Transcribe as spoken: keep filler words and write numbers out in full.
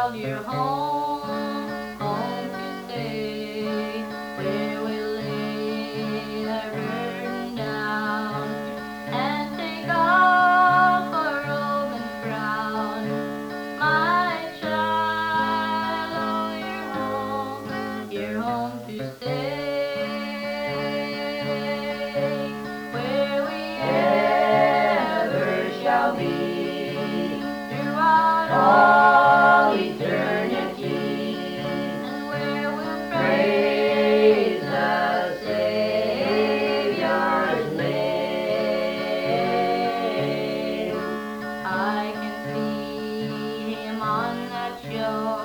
child, you're home, home to stay, where we lay our burden down and take off our robe and crown. My child, oh, you're home, you're home to stay, where we ever shall be throughout all eternity, and where we'll praise the Savior's name. I can see him on that shore,